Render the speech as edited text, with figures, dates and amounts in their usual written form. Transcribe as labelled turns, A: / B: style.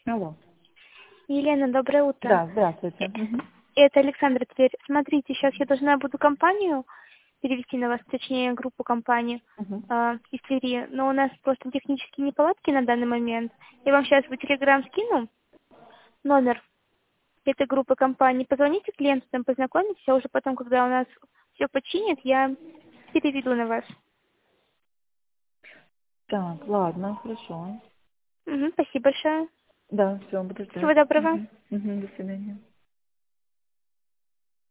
A: Алло.
B: Елена, доброе утро.
A: Да, здравствуйте. Мгм.
B: Это Александра Тверь. Смотрите, сейчас я должна буду компанию перевести на вас, точнее, группу компаний
A: Мгм.
B: из Твери, но у нас просто технические неполадки на данный момент. Я вам сейчас в Телеграм скину номер этой группы компаний. Позвоните клиенту, там познакомитесь, а уже потом, когда у нас все починят, я переведу на вас.
A: Так, ладно, хорошо.
B: Мгм, спасибо большое.
A: Да, все, буду ждать.
B: Всего доброго.
A: Мгм. Мгм, до свидания.